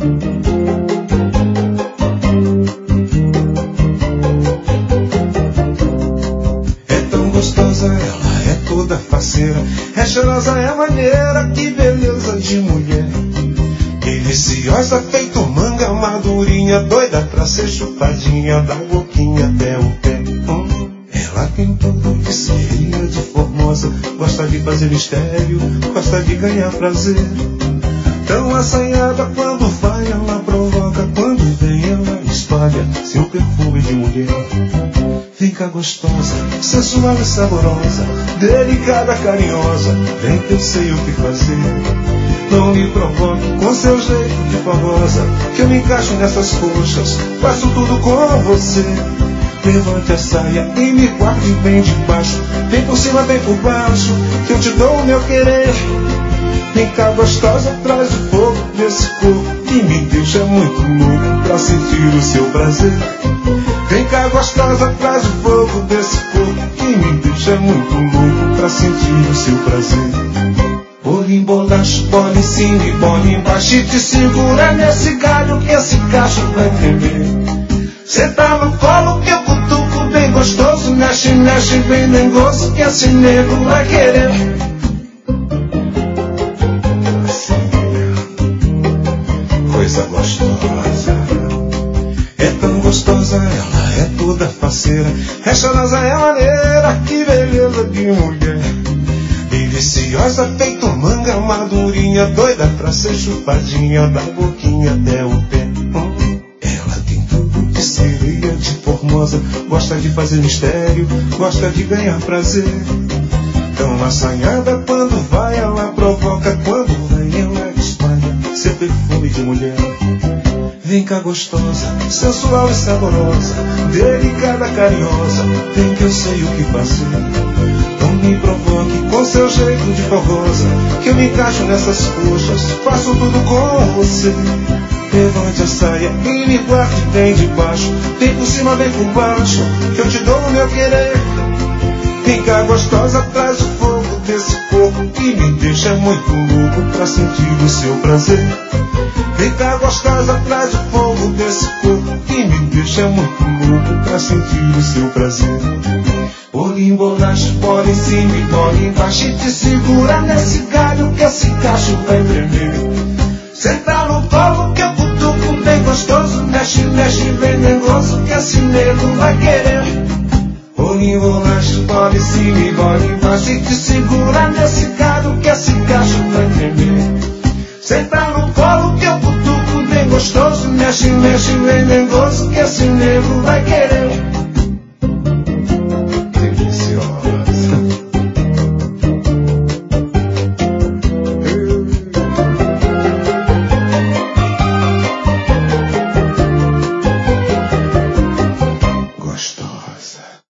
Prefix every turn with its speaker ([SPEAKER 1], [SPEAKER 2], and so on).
[SPEAKER 1] É tão gostosa, ela é toda faceira, é cheirosa, é maneira, que beleza de mulher. Deliciosa, feito manga madurinha, doida pra ser chupadinha, da boquinha até o pé. Ela tem tudo que seria de formosa, gosta de fazer mistério, gosta de ganhar prazer. Tão assanhada, quando vai ela provoca, quando vem ela espalha seu perfume de mulher. Fica gostosa, sensual e saborosa, delicada, carinhosa, vem que eu sei o que fazer. Não me provoque com seu jeito de fogosa, que eu me encaixo nessas coxas, faço tudo com você. Levante a saia e me guarde bem de baixo, vem por cima, vem por baixo, que eu te dou o meu querer. Vem cá gostosa, traz o fogo desse corpo que me deixa muito louco pra sentir o seu prazer. Vem cá gostosa, traz o fogo desse corpo que me deixa muito louco pra sentir o seu prazer. Bola em bolacha, bola em cima e bola embaixo, e te segura nesse galho que esse cacho vai tremer. Senta no colo que eu cutuco bem gostoso, mexe, mexe bem dengoso, que esse nego vai querer. Coisa gostosa, é tão gostosa, ela é toda faceira, é cheirosa, é maneira, que beleza de mulher. Deliciosa, feito manga madurinha, doida pra ser chupadinha, da boquinha até o pé. Ela tem tudo que seria de formosa, gosta de fazer mistério, gosta de ganhar prazer. Tão assanhada, quando vai ela provoca, quando vem ela espalha seu perfume de mulher. Vem cá gostosa, sensual e saborosa, delicada, carinhosa, vem que eu sei o que fazer. Não me provoque com seu jeito de fogosa, que eu me encaixo nessas coxas, faço tudo com você. Levante a saia e me guarde bem de baixo, vem por cima, vem por baixo, que eu te dou o meu querer. Vem cá gostosa, traz o fogo desse corpo que me deixa muito louco pra sentir o seu prazer. Vem cá gostosa, traz o fogo desse corpo que me deixa muito louco pra sentir o seu prazer. Bola em bolacha, bola em cima e bola embaixo, e te segura nesse galho que esse cacho vai tremer. Senta no colo que eu cutuco bem gostoso, mexe, mexe bem dengoso, que esse nego vai querer. Bola em bolacha, bola em cima e bola embaixo, e te segura nesse galho que esse cacho vai tremer. Senta no colo que eu cutuco bem gostoso, mexe, mexe bem dengoso, que esse nego vai querer.